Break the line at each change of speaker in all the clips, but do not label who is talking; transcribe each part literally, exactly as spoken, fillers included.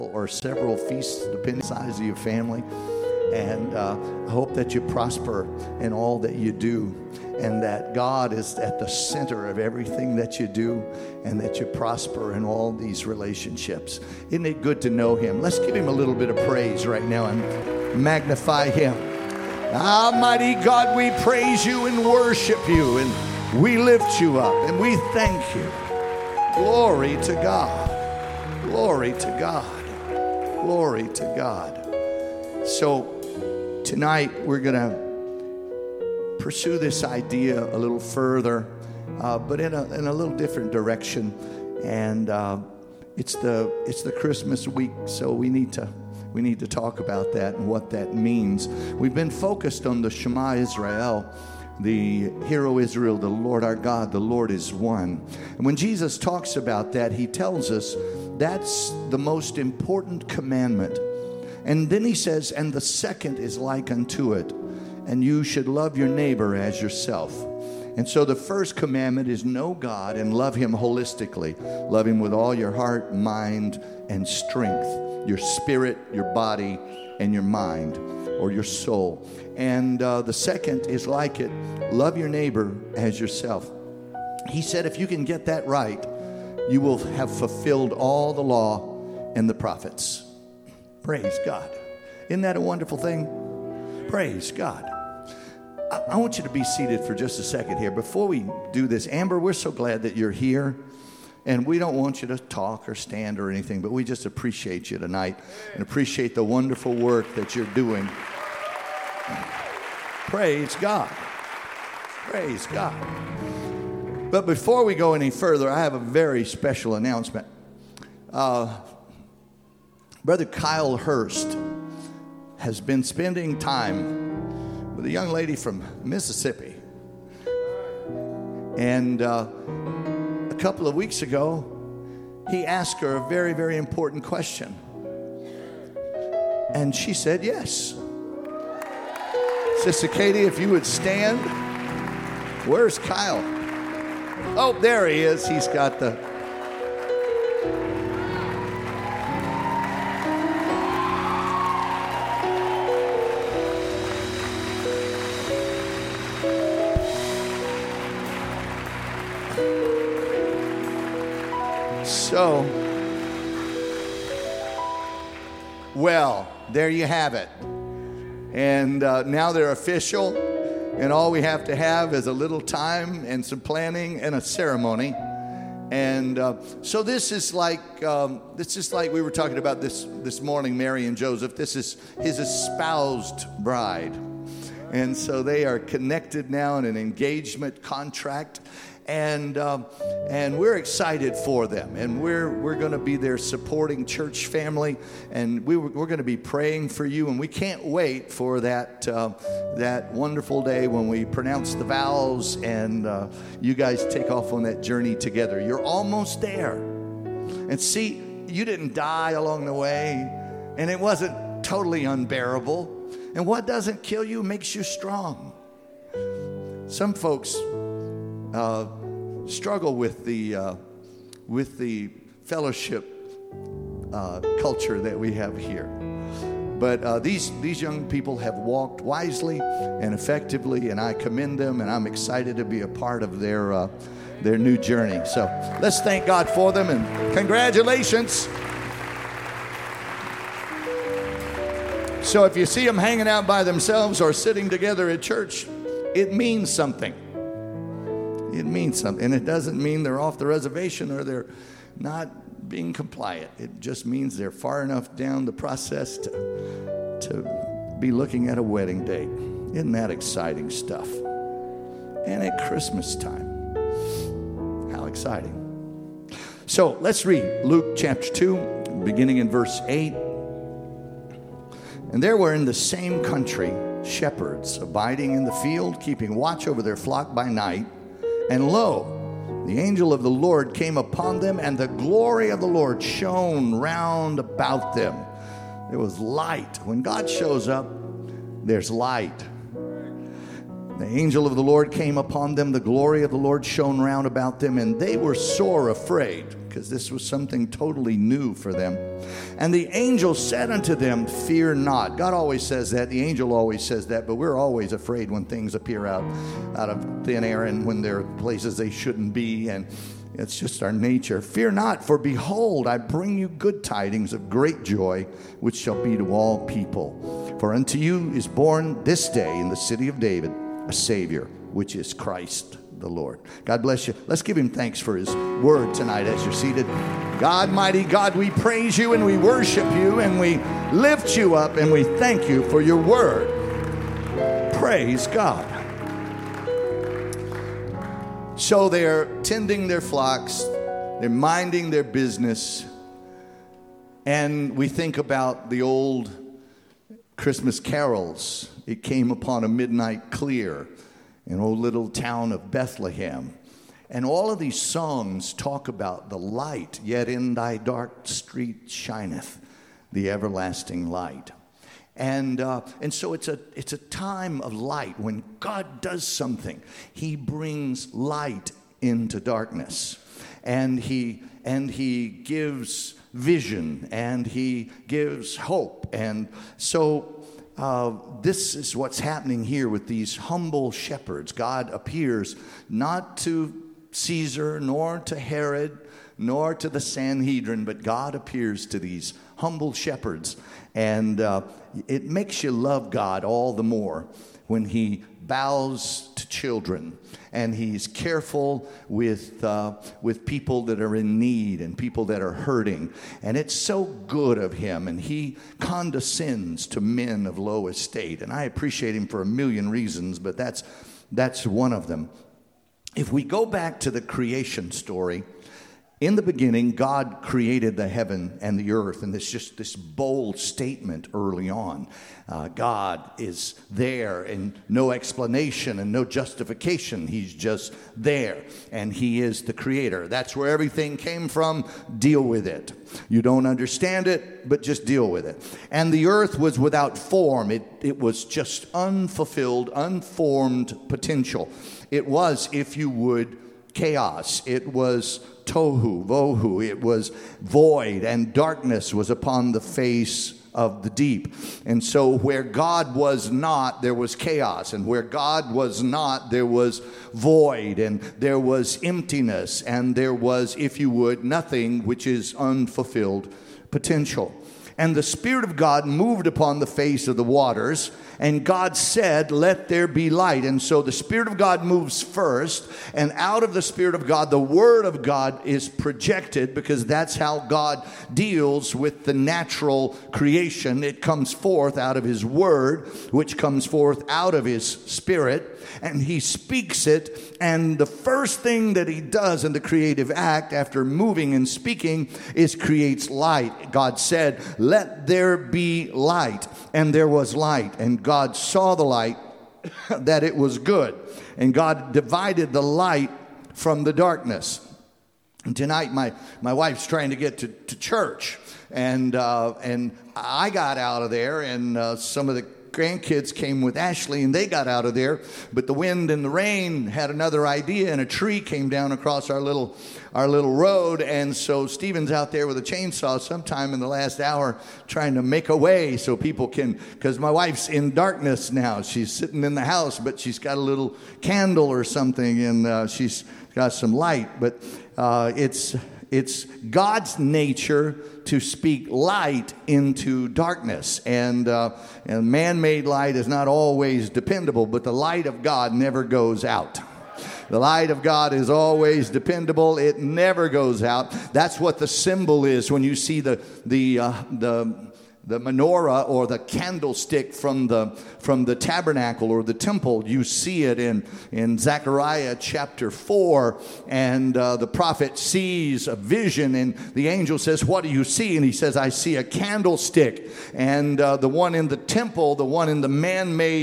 or several feasts, depending on the size of your family. And uh, I hope that you prosper in all that you do, and that God is at the center of everything that you do, and that you prosper in all these relationships. Isn't it good to know Him? Let's give Him a little bit of praise right now and magnify Him. Almighty God, we praise You and worship You, and we lift You up, and we thank You. Glory to God. Glory to God. Glory to God. So tonight we're going to pursue this idea a little further, uh, but in a in a little different direction. And uh, it's the it's the Christmas week, so we need to we need to talk about that and what that means. We've been focused on the Shema Israel, the Hear O Israel, the Lord our God, the Lord is one. And when Jesus talks about that, He tells us that's the most important commandment. And then He says, and the second is like unto it, and you should love your neighbor as yourself. And so the first commandment is know God and love Him holistically. Love Him with all your heart, mind, and strength, your spirit, your body, and your mind, or your soul. And uh, the second is like it, love your neighbor as yourself. He said if you can get that right, you will have fulfilled all the law and the prophets. Praise God. Isn't that a wonderful thing? Praise God. I, I want you to be seated for just a second here. Before we do this, Amber, we're so glad that you're here. And we don't want you to talk or stand or anything, but we just appreciate you tonight and appreciate the wonderful work that you're doing. Praise God. Praise God. But before we go any further, I have a very special announcement. Uh, Brother Kyle Hurst has been spending time with a young lady from Mississippi. And uh, a couple of weeks ago, he asked her a very, very important question. And she said yes. Sister Katie, if you would stand. Where's Kyle? Oh, there he is. He's got the... So, well, there you have it. And uh, now they're official, and all we have to have is a little time and some planning and a ceremony. And uh, so this is like um, this is like we were talking about this this morning, Mary and Joseph. This is his espoused bride, and so they are connected now in an engagement contract. And um, and we're excited for them, and we're we're going to be their supporting church family, and we, we're going to be praying for you, and we can't wait for that uh, that wonderful day when we pronounce the vows and uh, you guys take off on that journey together. You're almost there, and see, you didn't die along the way, and it wasn't totally unbearable. And what doesn't kill you makes you strong. Some folks Uh, struggle with the uh, with the fellowship uh, culture that we have here, but uh, these these young people have walked wisely and effectively, and I commend them, and I'm excited to be a part of their uh, their new journey. So let's thank God for them, and congratulations. So if you see them hanging out by themselves or sitting together at church, it means something. It means something. And it doesn't mean they're off the reservation or they're not being compliant. It just means they're far enough down the process to, to be looking at a wedding date. Isn't that exciting stuff? And at Christmas time. How exciting. So let's read Luke chapter two, beginning in verse eight. And there were in the same country shepherds abiding in the field, keeping watch over their flock by night. And lo, the angel of the Lord came upon them, and the glory of the Lord shone round about them. There was light. When God shows up, there's light. The angel of the Lord came upon them. The glory of the Lord shone round about them, and they were sore afraid, because this was something totally new for them. And the angel said unto them, fear not. God always says that. The angel always says that, but we're always afraid when things appear out, out of thin air and when they're places they shouldn't be, and it's just our nature. Fear not, for behold, I bring you good tidings of great joy, which shall be to all people. For unto you is born this day in the city of David a Savior, which is Christ the Lord. God bless you. Let's give him thanks for his word tonight as you're seated. God, mighty God, we praise you and we worship you and we lift you up and we thank you for your word. Praise God. So they're tending their flocks, they're minding their business, and we think about the old Christmas carols. It came upon a midnight clear in old little town of Bethlehem. And all of these songs talk about the light, yet in thy dark street shineth the everlasting light. And uh, and so it's a it's a time of light. When God does something, he brings light into darkness. And he and he gives vision, and he gives hope. And so Uh, this is what's happening here with these humble shepherds. God appears not to Caesar, nor to Herod, nor to the Sanhedrin, but God appears to these humble shepherds. And uh, it makes you love God all the more when he bows to children, and he's careful with uh, with people that are in need and people that are hurting. And it's so good of him, and he condescends to men of low estate. And I appreciate him for a million reasons, but that's that's one of them. If we go back to the creation story, in the beginning, God created the heaven and the earth, and it's just this bold statement early on. Uh, God is there, and no explanation and no justification. He's just there, and he is the creator. That's where everything came from. Deal with it. You don't understand it, but just deal with it. And the earth was without form. It, it was just unfulfilled, unformed potential. It was, if you would, chaos. It was tohu, vohu. It was void, and darkness was upon the face of the deep. And so where God was not, there was chaos. And where God was not, there was void, and there was emptiness, and there was, if you would, nothing, which is unfulfilled potential. And the Spirit of God moved upon the face of the waters, and God said, let there be light. And so the Spirit of God moves first, and out of the Spirit of God, the Word of God is projected, because that's how God deals with the natural creation. It comes forth out of his Word, which comes forth out of his Spirit, and he speaks it. And the first thing that he does in the creative act after moving and speaking is creates light. God said, let there be light. And there was light. And God saw the light, that it was good. And God divided the light from the darkness. And tonight my, my wife's trying to get to, to church. And, uh, and I got out of there, and uh, some of the grandkids came with Ashley, and they got out of there, but the wind and the rain had another idea, and a tree came down across our little our little road. And so Stephen's out there with a chainsaw sometime in the last hour trying to make a way so people can, because my wife's in darkness now. She's sitting in the house, but she's got a little candle or something, and uh, she's got some light. But uh, it's it's God's nature to speak light into darkness. And, uh, and man-made light is not always dependable, but the light of God never goes out. The light of God is always dependable. It never goes out. That's what the symbol is when you see the the uh, the the menorah or the candlestick from the from the tabernacle or the temple. You see it in in Zechariah chapter four, and uh, the prophet sees a vision, and the angel says, what do you see? And he says, I see a candlestick. And uh, the one in the temple, the one in the man-made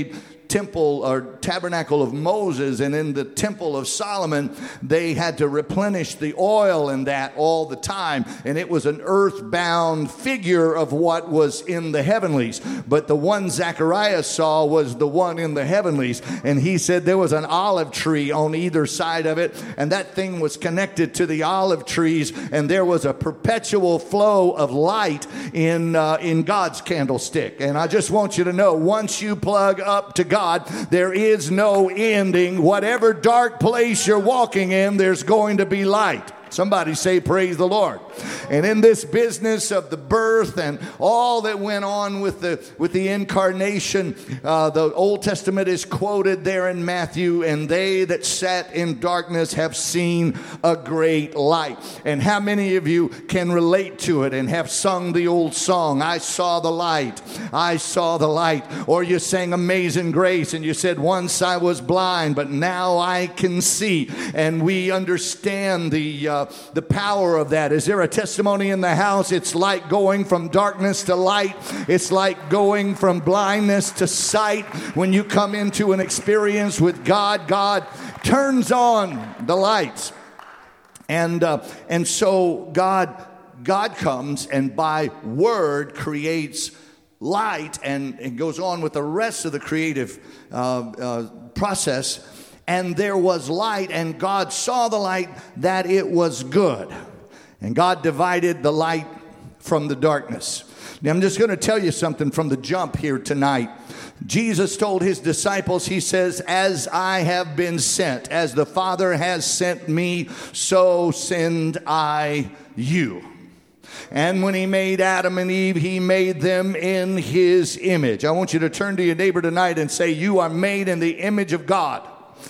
temple or tabernacle of Moses and in the temple of Solomon, they had to replenish the oil in that all the time. And it was an earthbound figure of what was in the heavenlies. But the one Zechariah saw was the one in the heavenlies. And he said there was an olive tree on either side of it. And that thing was connected to the olive trees. And there was a perpetual flow of light in, uh, in God's candlestick. And I just want you to know, once you plug up to God, there is no ending. Whatever dark place you're walking in, there's going to be light. Somebody say, praise the Lord. And in this business of the birth and all that went on with the with the incarnation, uh, the Old Testament is quoted there in Matthew, and they that sat in darkness have seen a great light. And how many of you can relate to it and have sung the old song, I saw the light, I saw the light? Or you sang Amazing Grace and you said, once I was blind, but now I can see. And we understand the uh, the power of that. Is there a testimony in the house? It's like going from darkness to light. It's like going from blindness to sight. When you come into an experience with God, God turns on the lights. And uh, and so God God comes and by word creates light, and it goes on with the rest of the creative uh, uh, process. And there was light, and God saw the light that it was good. And God divided the light from the darkness. Now, I'm just going to tell you something from the jump here tonight. Jesus told his disciples, he says, as I have been sent, as the Father has sent me, so send I you. And when he made Adam and Eve, he made them in his image. I want you to turn to your neighbor tonight and say, you are made in the image of God.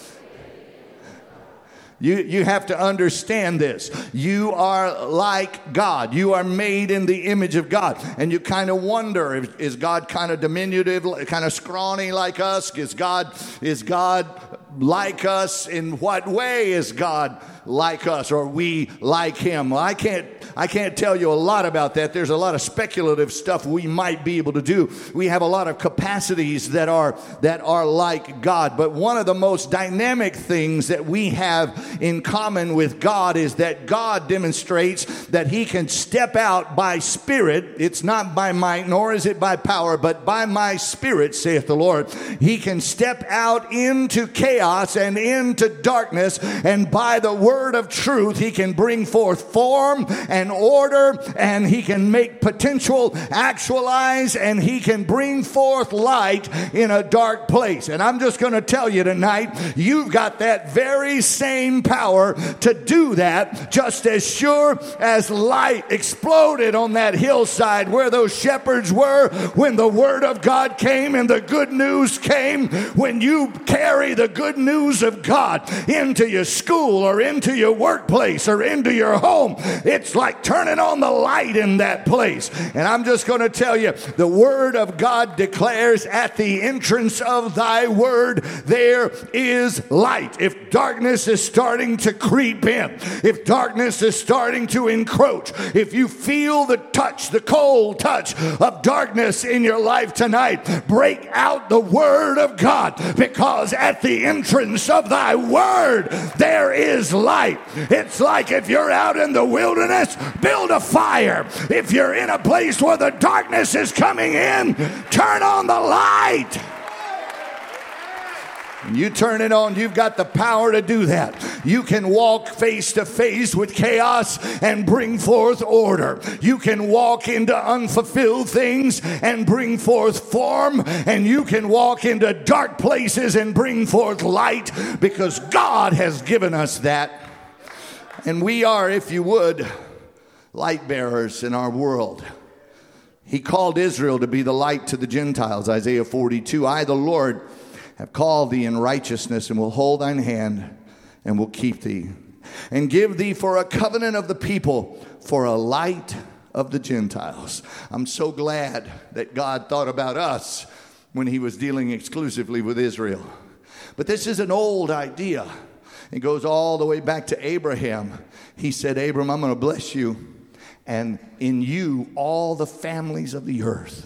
You, you have to understand this. You are like God. You are made in the image of God. And you kind of wonder, if, is God kind of diminutive, kind of scrawny like us? Is God, is God like us? In what way is God like us, or we like him? Well, I can't I can't tell you a lot about that. There's a lot of speculative stuff we might be able to do. We have a lot of capacities that are that are like God. But one of the most dynamic things that we have in common with God is that God demonstrates that he can step out by spirit. It's not by might, nor is it by power, but by my spirit, saith the Lord. He can step out into chaos and into darkness, and by the word of truth, he can bring forth form and order, and he can make potential actualize, and he can bring forth light in a dark place. And I'm just going to tell you tonight, you've got that very same power to do that, just as sure as light exploded on that hillside where those shepherds were when the word of God came and the good news came. When you carry the good news of God into your school or into your workplace or into your home, it's like turning on the light in that place. And I'm just going to tell you, the word of God declares, at the entrance of thy word there is light. If darkness is starting to creep in, if darkness is starting to encroach, if you feel the touch, the cold touch of darkness in your life tonight, break out the word of God, because at the entrance of thy word there is light. It's like if you're out in the wilderness, build a fire. If you're in a place where the darkness is coming in, turn on the light. When you turn it on, you've got the power to do that. You can walk face to face with chaos and bring forth order. You can walk into unfulfilled things and bring forth form. And you can walk into dark places and bring forth light, because God has given us that. And we are, if you would, light bearers in our world. He called Israel to be the light to the Gentiles. Isaiah forty-two, I, the Lord, have called thee in righteousness, and will hold thine hand, and will keep thee, and give thee for a covenant of the people, for a light of the Gentiles. I'm so glad that God thought about us when he was dealing exclusively with Israel. But this is an old idea. It goes all the way back to Abraham. He said, Abram, I'm going to bless you, and in you all the families of the earth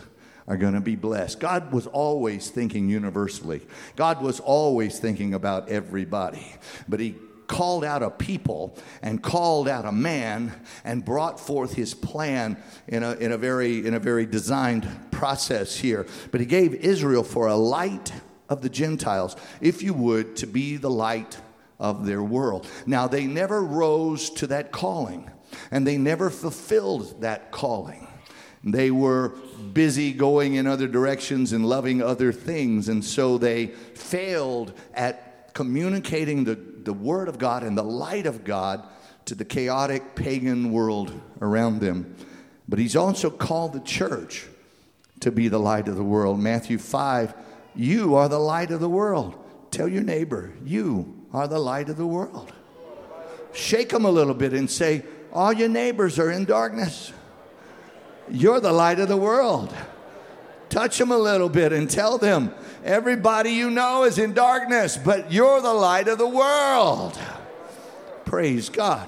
are going to be blessed. God was always thinking universally. God was always thinking about everybody. But he called out a people and called out a man and brought forth his plan in a, in a very, in a very designed process here. But he gave Israel for a light of the Gentiles, if you would, to be the light of their world. Now, they never rose to that calling, and they never fulfilled that calling. They were busy going in other directions and loving other things, and so they failed at communicating the, the Word of God and the light of God to the chaotic pagan world around them. But he's also called the church to be the light of the world. Matthew five, you are the light of the world. Tell your neighbor, you are the light of the world. Shake them a little bit and say, all your neighbors are in darkness. You're the light of the world. Touch them a little bit and tell them, everybody you know is in darkness, but you're the light of the world. Praise God.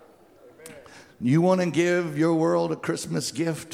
You want to give your world a Christmas gift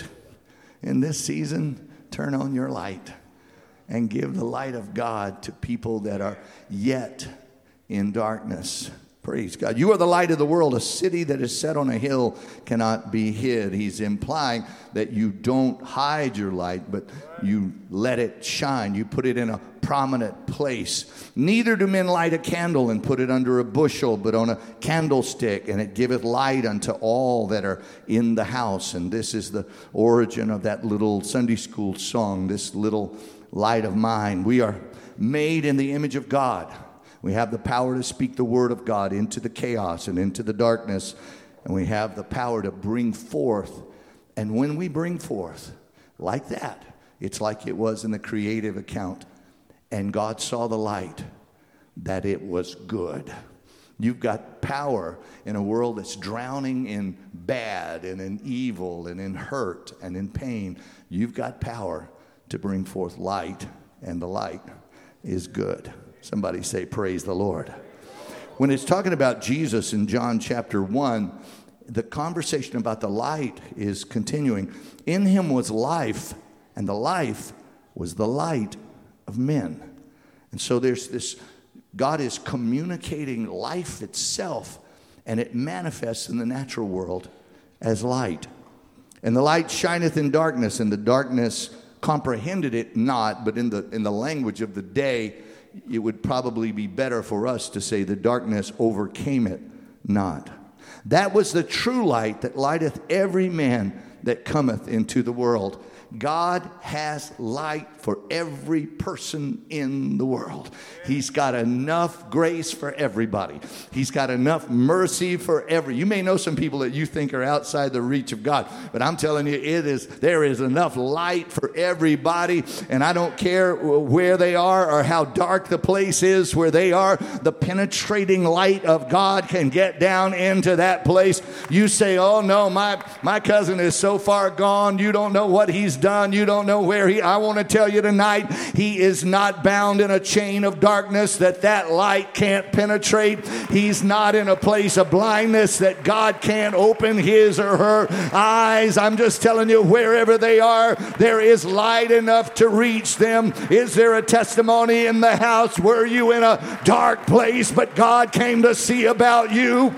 in this season? Turn on your light and give the light of God to people that are yet in darkness. Praise God. You are the light of the world. A city that is set on a hill cannot be hid. He's implying that you don't hide your light, but you let it shine. You put it in a prominent place. Neither do men light a candle and put it under a bushel, but on a candlestick, and it giveth light unto all that are in the house. And this is the origin of that little Sunday school song, this little light of mine. We are made in the image of God. We have the power to speak the word of God into the chaos and into the darkness. And we have the power to bring forth. And when we bring forth like that, it's like it was in the creative account. And God saw the light, that it was good. You've got power in a world that's drowning in bad and in evil and in hurt and in pain. You've got power to bring forth light, and the light is good. Somebody say, praise the Lord. When it's talking about Jesus in John chapter one, the conversation about the light is continuing. In him was life, and the life was the light of men. And so there's this, God is communicating life itself, and it manifests in the natural world as light. And the light shineth in darkness, and the darkness comprehended it not. But in the in the language of the day, it would probably be better for us to say the darkness overcame it not. That was the true light that lighteth every man that cometh into the world. God has light for every person in the world. He's got enough grace for everybody. He's got enough mercy for every. You may know some people that you think are outside the reach of God, but I'm telling you, it is there is enough light for everybody, and I don't care where they are or how dark the place is where they are. The penetrating light of God can get down into that place. You say, "Oh no, my my cousin is so far gone. You don't know what he's done. You don't know where he." I want to tell you tonight, he is not bound in a chain of darkness that that light can't penetrate. He's not in a place of blindness that God can't open his or her eyes. I'm just telling you, wherever they are, there is light enough to reach them. Is there a testimony in the house? Were you in a dark place, but God came to see about you?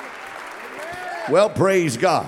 Well, praise God.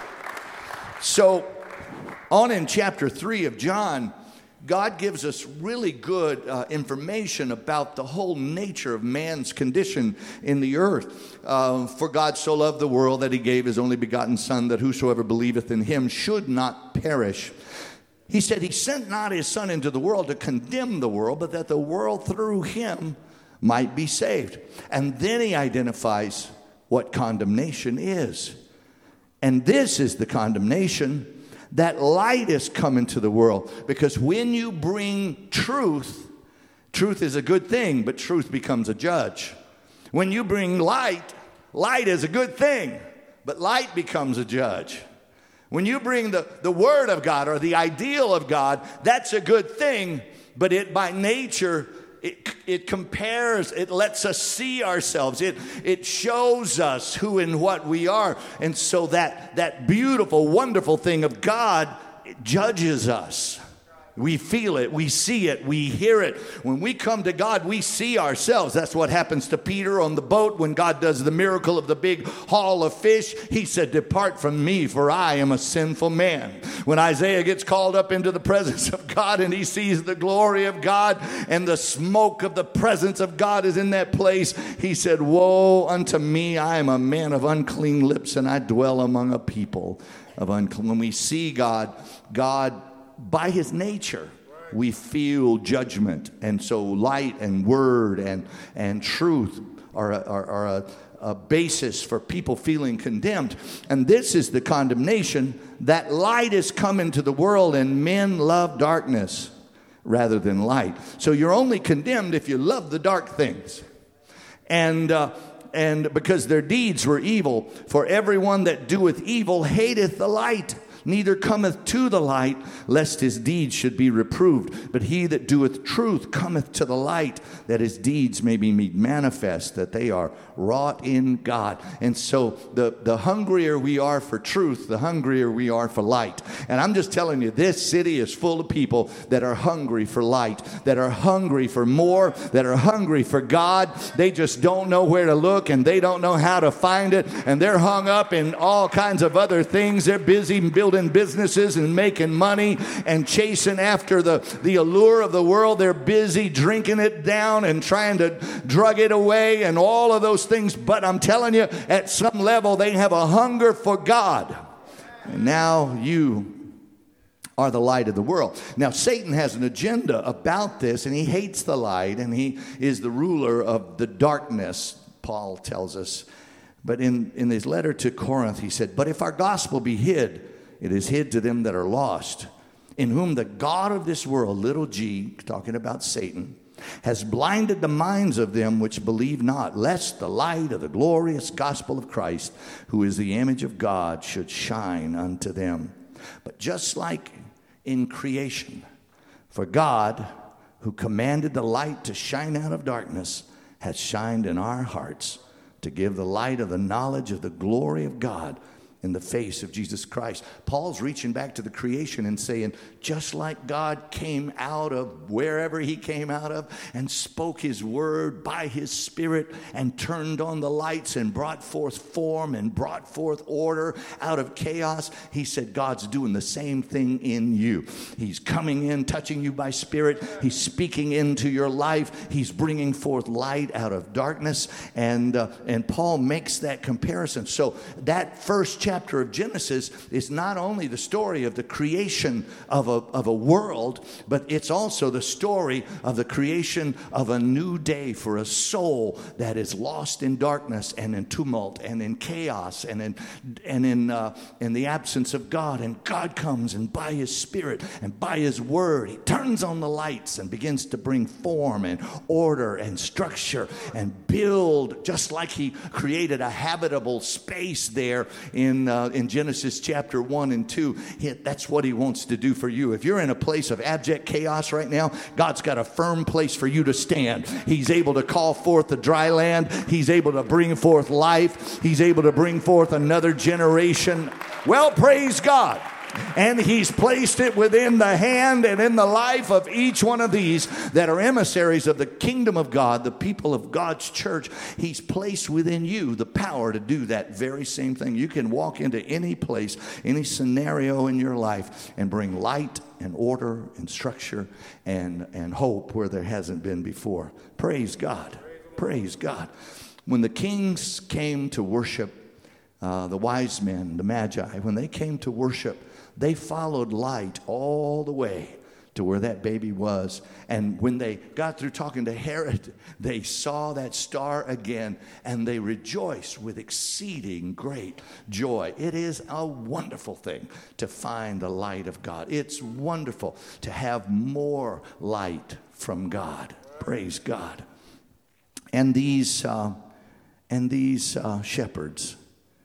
So, on in chapter three of John, God gives us really good uh, information about the whole nature of man's condition in the earth. Uh, For God so loved the world that he gave his only begotten Son, that whosoever believeth in him should not perish. He said he sent not his Son into the world to condemn the world, but that the world through him might be saved. And then he identifies what condemnation is. And this is the condemnation, that light is come into the world. Because when you bring truth, truth is a good thing, but truth becomes a judge. When you bring light, light is a good thing, but light becomes a judge. When you bring the, the word of God or the ideal of God, that's a good thing, but it by nature, It, it compares, it lets us see ourselves. It, it shows us who and what we are. And so that, that beautiful, wonderful thing of God, it judges us. We feel it, we see it, we hear it. When we come to God, we see ourselves. That's what happens to Peter on the boat when God does the miracle of the big haul of fish. He said, depart from me, for I am a sinful man. When Isaiah gets called up into the presence of God and he sees the glory of God and the smoke of the presence of God is in that place, he said, woe unto me, I am a man of unclean lips and I dwell among a people of unclean. When we see God, God by his nature, we feel judgment. And so light and word and, and truth are, a, are, are a, a basis for people feeling condemned. And this is the condemnation, that light is come into the world and men love darkness rather than light. So you're only condemned if you love the dark things. And uh, and because their deeds were evil. For everyone that doeth evil hateth the light, neither cometh to the light, lest his deeds should be reproved. But he that doeth truth cometh to the light, that his deeds may be made manifest, that they are wrought in God. And so the, the hungrier we are for truth, the hungrier we are for light. And I'm just telling you, this city is full of people that are hungry for light, that are hungry for more, that are hungry for God. They just don't know where to look, and they don't know how to find it, and they're hung up in all kinds of other things. They're busy building businesses and making money and chasing after the, the allure of the world. They're busy drinking it down and trying to drug it away and all of those things. But I'm telling you, at some level, they have a hunger for God. And now you are the light of the world. Now, Satan has an agenda about this, and he hates the light, and he is the ruler of the darkness, Paul tells us. But in, in his letter to Corinth, he said, but if our gospel be hid, it is hid to them that are lost, in whom the God of this world, little g, talking about Satan, has blinded the minds of them which believe not, lest the light of the glorious gospel of Christ, who is the image of God, should shine unto them. But just like in creation, for God, who commanded the light to shine out of darkness, has shined in our hearts to give the light of the knowledge of the glory of God in the face of Jesus Christ. Paul's reaching back to the creation and saying, just like God came out of wherever he came out of and spoke his word by his spirit and turned on the lights and brought forth form and brought forth order out of chaos, he said God's doing the same thing in you. He's coming in, touching you by spirit. He's speaking into your life. He's bringing forth light out of darkness. And, uh, and Paul makes that comparison. So that first chapter chapter of Genesis is not only the story of the creation of a, of a world, but it's also the story of the creation of a new day for a soul that is lost in darkness and in tumult and in chaos and in and in uh, in the absence of God. And God comes, and by his spirit and by his word, he turns on the lights and begins to bring form and order and structure and build, just like he created a habitable space there in Uh, in Genesis chapter one and two. He, that's what he wants to do for you. If you're in a place of abject chaos right now, God's got a firm place for you to stand. He's able to call forth the dry land. He's able to bring forth life. He's able to bring forth another generation. Well, praise God. And he's placed it within the hand and in the life of each one of these that are emissaries of the kingdom of God, the people of God's church. He's placed within you the power to do that very same thing. You can walk into any place, any scenario in your life and bring light and order and structure and, and hope where there hasn't been before. Praise God. Praise God. When the kings came to worship, uh, the wise men, the magi, when they came to worship, they followed light all the way to where that baby was. And when they got through talking to Herod, they saw that star again, and they rejoiced with exceeding great joy. It is a wonderful thing to find the light of God. It's wonderful to have more light from God. Praise God. And these, uh, and these uh, shepherds,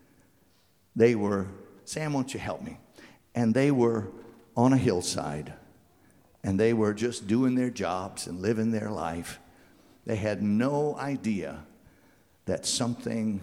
they were, Sam, won't you help me? And they were on a hillside, and they were just doing their jobs and living their life. They had no idea that something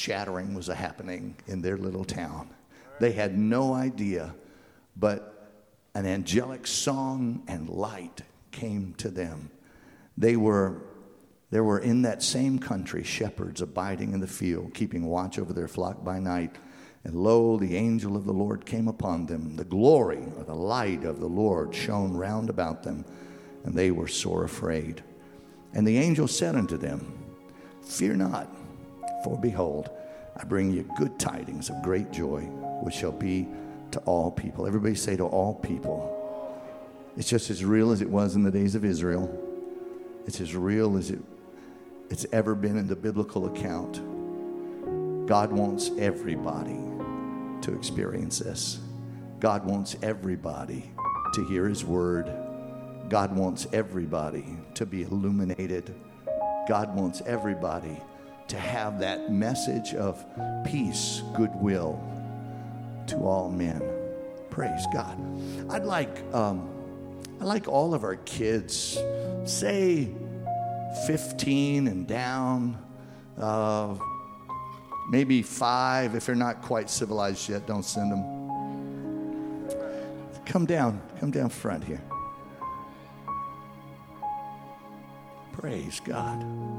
earth-shattering was happening in their little town. They had no idea, but an angelic song and light came to them. They were, there were in that same country shepherds abiding in the field, keeping watch over their flock by night. And lo, the angel of the Lord came upon them. The glory or the light of the Lord shone round about them, and they were sore afraid. And the angel said unto them, Fear not, for behold, I bring you good tidings of great joy, which shall be to all people. Everybody say to all people. It's just as real as it was in the days of Israel. It's as real as it, it's ever been in the biblical account. God wants everybody to experience this. God wants everybody to hear his word. God wants everybody to be illuminated. God wants everybody to have that message of peace, goodwill to all men. Praise God. I'd like, um, I'd like all of our kids, say fifteen and down, uh, maybe five. If they're not quite civilized yet, don't send them. Come down, come down front here. Praise God.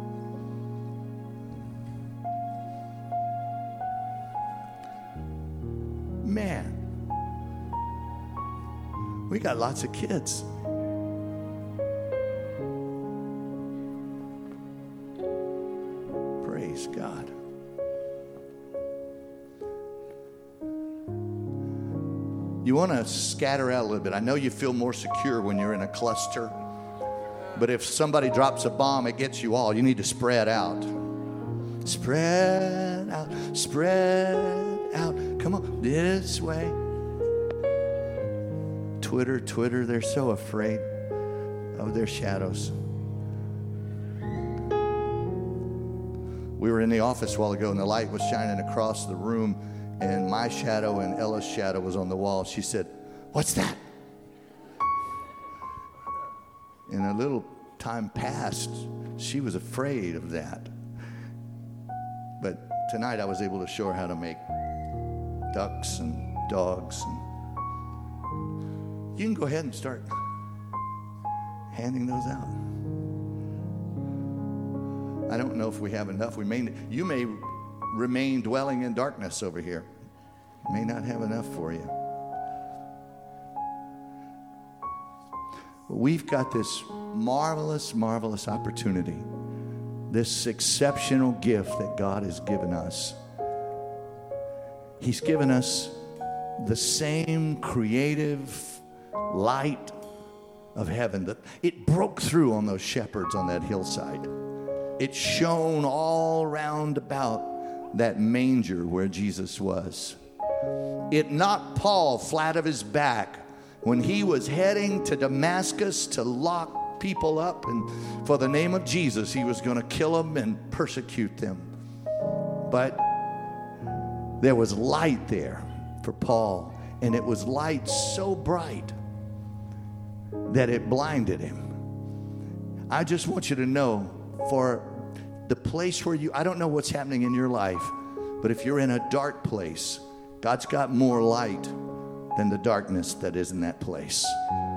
Man, we got lots of kids. Praise God. You want to scatter out a little bit. I know you feel more secure when you're in a cluster. But if somebody drops a bomb, it gets you all. You need to spread out. Spread out. Spread out. Come on, this way. Twitter, Twitter, they're so afraid of their shadows. We were in the office a while ago, and the light was shining across the room, and my shadow and Ella's shadow was on the wall. She said, "What's that?" And a little time passed. She was afraid of that. But tonight I was able to show her how to make ducks and dogs. And you can go ahead and start handing those out. I don't know if we have enough. We may, you may remain dwelling in darkness over here. May not have enough for you. We've got this marvelous, marvelous opportunity, this exceptional gift that God has given us. He's given us the same creative light of heaven that it broke through on those shepherds on that hillside. It shone all round about that manger where Jesus was. It knocked Paul flat of his back when he was heading to Damascus to lock people up, and for the name of Jesus, he was going to kill them and persecute them. But there was light there for Paul, and it was light so bright that it blinded him. I just want you to know, for the place where you, I don't know what's happening in your life, but if you're in a dark place, God's got more light than the darkness that is in that place.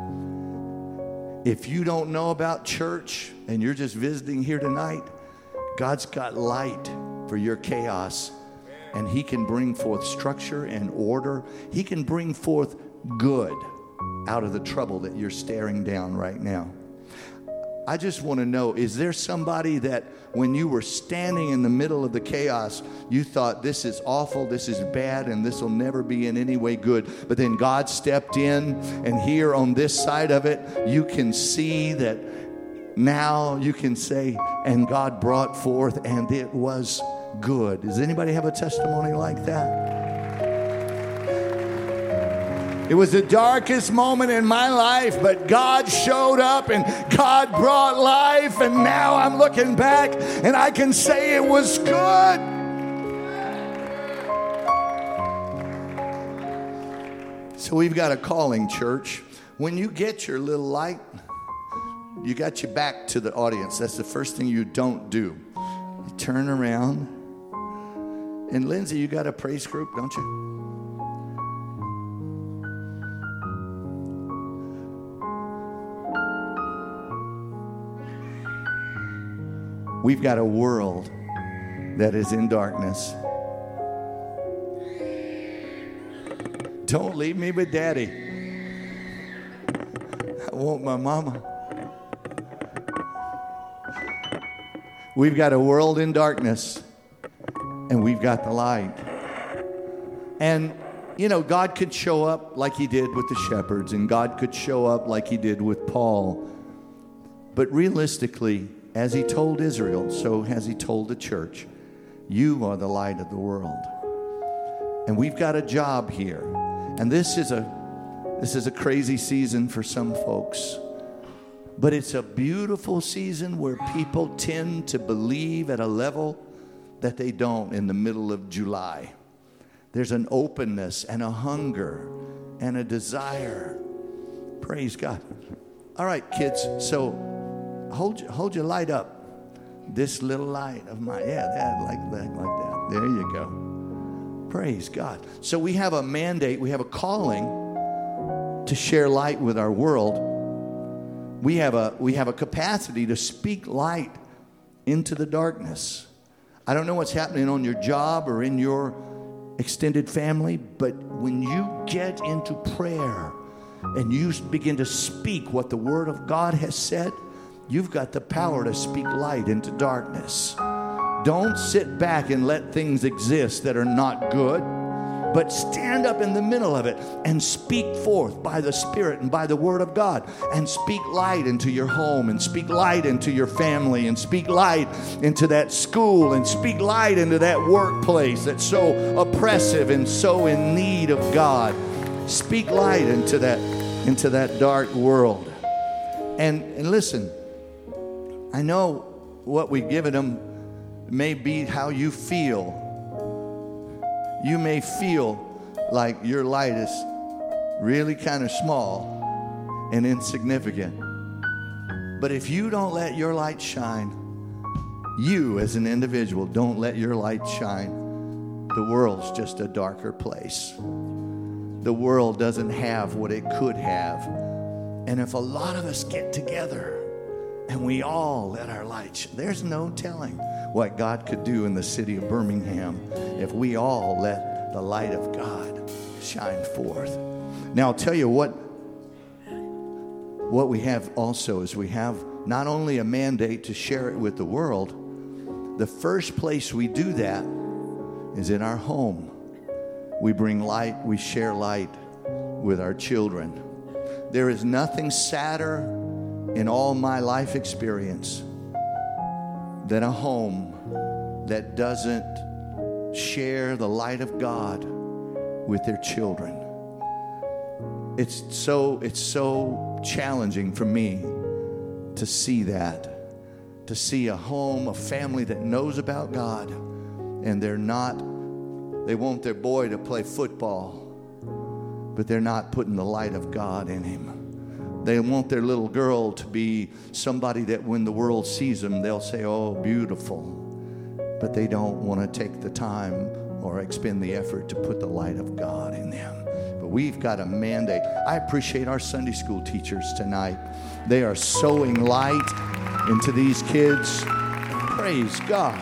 If you don't know about church and you're just visiting here tonight, God's got light for your chaos, and he can bring forth structure and order. He can bring forth good out of the trouble that you're staring down right now. I just want to know, is there somebody that when you were standing in the middle of the chaos, you thought, this is awful, this is bad, and this will never be in any way good. But then God stepped in, and here on this side of it, you can see that now you can say, and God brought forth, and it was good. Does anybody have a testimony like that? It was the darkest moment in my life, but God showed up and God brought life, and now I'm looking back and I can say it was good. So we've got a calling, church. When you get your little light, you got your back to the audience. That's the first thing you don't do. You turn around. And Lindsay, you got a praise group, don't you? We've got a world that is in darkness. Don't leave me with Daddy. I want my mama. We've got a world in darkness, and we've got the light. And, you know, God could show up like he did with the shepherds, and God could show up like he did with Paul. But realistically, as he told Israel, so has he told the church, you are the light of the world. And we've got a job here. And this is a this is a crazy season for some folks. But it's a beautiful season where people tend to believe at a level that they don't in the middle of July. There's an openness and a hunger and a desire. Praise God. All right, kids, so hold, hold your light up. This little light of mine. Yeah, that, like that, like that. There you go. Praise God. So we have a mandate, we have a calling to share light with our world. We have a we have a capacity to speak light into the darkness. I don't know what's happening on your job or in your extended family, but when you get into prayer and you begin to speak what the Word of God has said, you've got the power to speak light into darkness. Don't sit back and let things exist that are not good, but stand up in the middle of it and speak forth by the Spirit and by the Word of God, and speak light into your home, and speak light into your family, and speak light into that school, and speak light into that workplace that's so oppressive and so in need of God. Speak light into that into that dark world. And, and listen, I know what we've given them may be how you feel. You may feel like your light is really kind of small and insignificant. But if you don't let your light shine, you as an individual don't let your light shine, the world's just a darker place. The world doesn't have what it could have. And if a lot of us get together and we all let our light shine, there's no telling what God could do in the city of Birmingham if we all let the light of God shine forth. Now, I'll tell you what, what we have also is we have not only a mandate to share it with the world, the first place we do that is in our home. We bring light, we share light with our children. There is nothing sadder in all my life experience than a home that doesn't share the light of God with their children. It's so it's so challenging for me to see that, to see a home, a family that knows about God, and they're not, they want their boy to play football, but they're not putting the light of God in him. They want their little girl to be somebody that when the world sees them, they'll say, oh, beautiful. But they don't want to take the time or expend the effort to put the light of God in them. But we've got a mandate. I appreciate our Sunday school teachers tonight. They are sowing light into these kids. Praise God.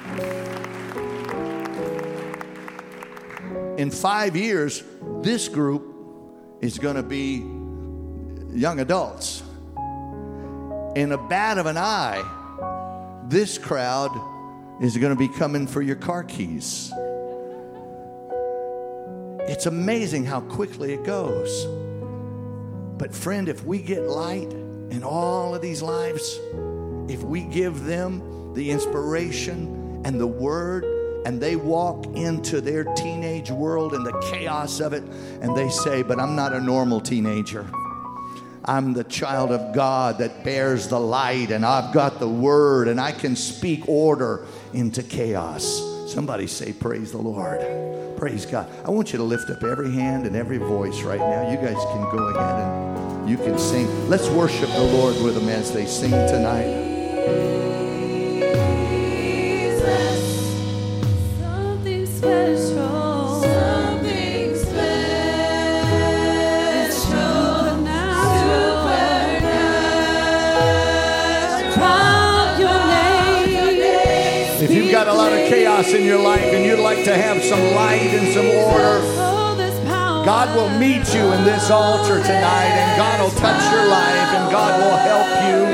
In five years, this group is going to be young adults. In a bat of an eye, this crowd is going to be coming for your car keys. It's amazing how quickly it goes. But friend, if we get light in all of these lives, if we give them the inspiration and the word, and they walk into their teenage world and the chaos of it, and they say, but I'm not a normal teenager. I'm the child of God that bears the light, and I've got the word, and I can speak order into chaos. Somebody say, praise the Lord. Praise God. I want you to lift up every hand and every voice right now. You guys can go ahead and you can sing. Let's worship the Lord with them as they sing tonight.
Something special. Your name.
lot of chaos in your life and you'd like to have some light and some order, God will meet you in this altar tonight, and God will touch your life, and God will help you.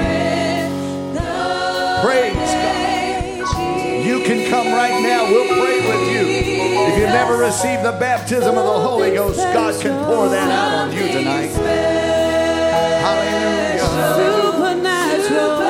Praise God. You can come right now. We'll pray with you. If you've never received the baptism of the Holy Ghost, God can pour that out on you tonight. Hallelujah.
Supernatural.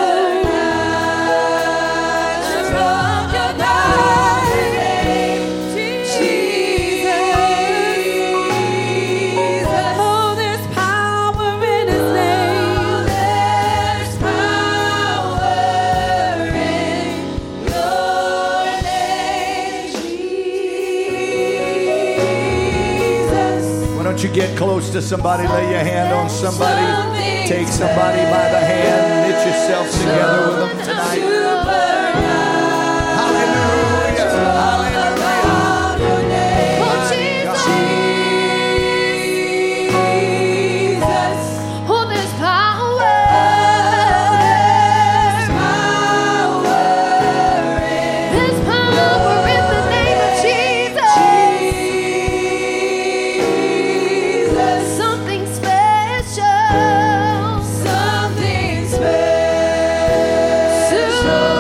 You get close to somebody, lay your hand on somebody, take somebody by the hand, knit yourself together with them tonight. Hallelujah,
Oh, there's power. There's power in the name of Jesus. Something special. Something special.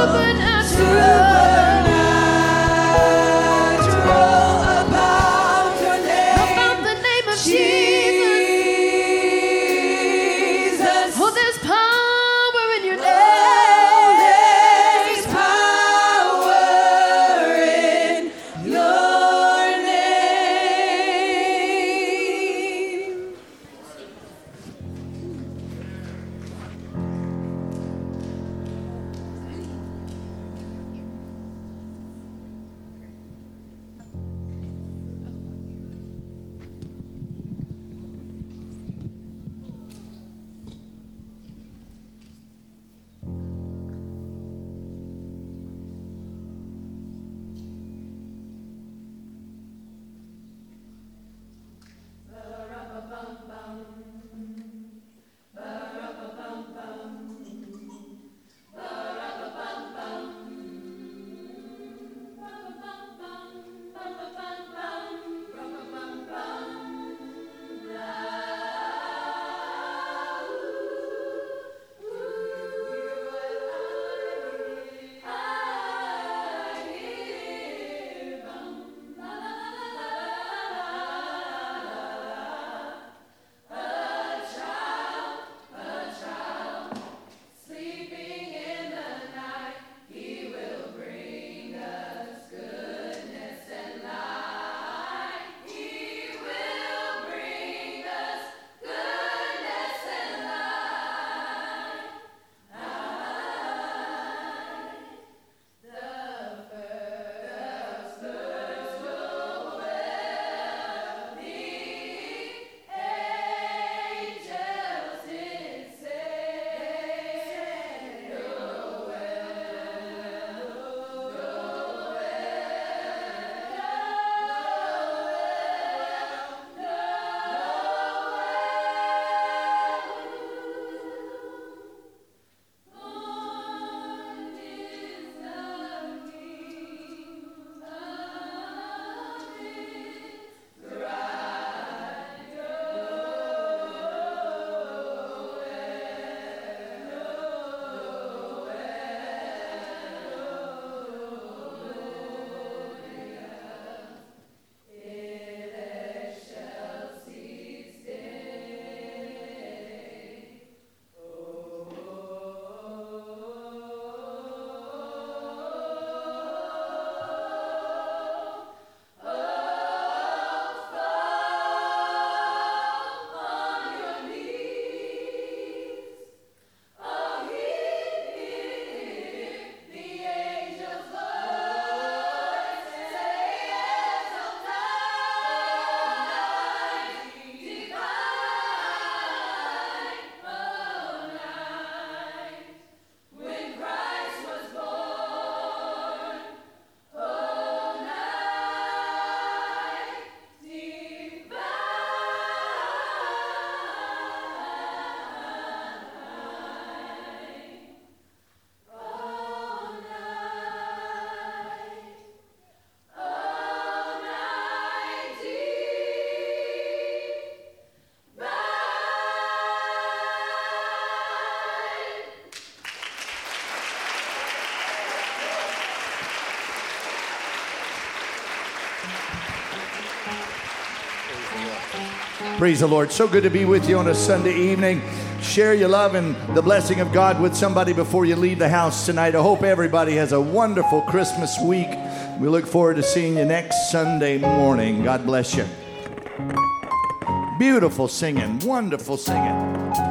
Praise the Lord. So good to be with you on a Sunday evening. Share your love and the blessing of God with somebody before you leave the house tonight. I hope everybody has a wonderful Christmas week. We look forward to seeing you next Sunday morning. God bless you. Beautiful singing, wonderful singing.